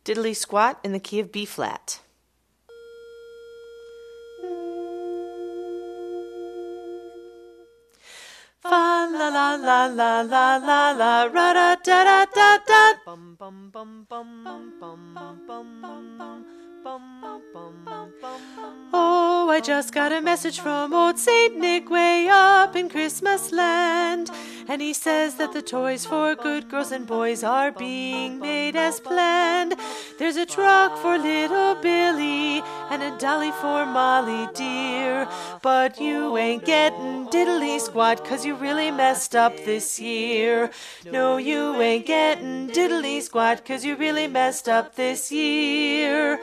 Diddly squat in the key of B flat. Fa la la la la la la la ra da da da da da. Bum bum bum bum bum bum bum bum. Oh, I just got a message from old Saint Nick way up in Christmas land, and he says that the toys for good girls and boys are being made as planned. There's a truck for little Billy and a dolly for Molly dear, but you ain't getting diddly squat 'cause you really messed up this year. No, you ain't getting diddly squat 'cause you really messed up this year.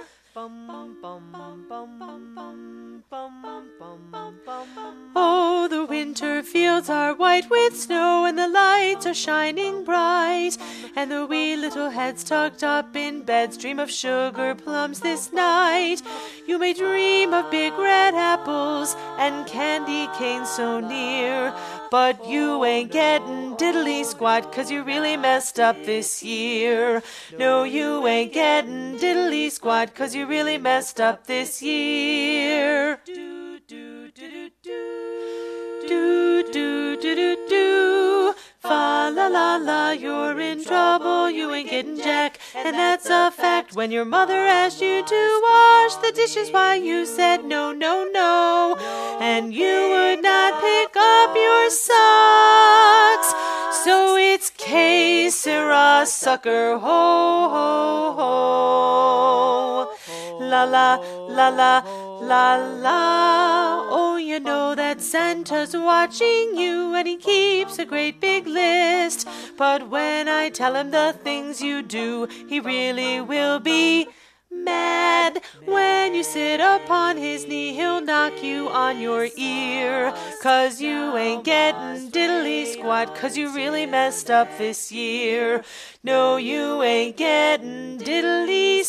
Oh, the winter fields are white with snow, and the lights are shining bright, and the wee little heads tucked up in beds dream of sugar plums this night. You may dream of big red apples and candy canes so near, but you ain't getting diddly squat 'cause you really messed up this year. No, you ain't getting diddly squat 'cause you really messed up this year. Do do do do do do do do do. Fa la la la, you're in trouble, you ain't getting jack, and that's a fact. When your mother asked you to wash the dishes, why you said no, no, no, and you would not pick up your socks. So it's que sera, sucker, ho, ho, ho. La la, la la, la la. Oh, you know that Santa's watching you, and he keeps a great big list. But when I tell him the things you do, he really will be mad. When you sit upon his knee, he'll knock you on your ear, 'cause you ain't getting diddly squat 'cause you really messed up this year. No, you ain't getting diddly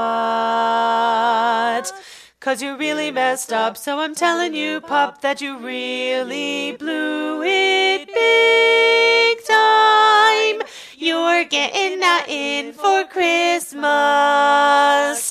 squat 'cause you really messed up. So I'm telling you, pup, that you really blew it big time. You're getting that in for Christmas.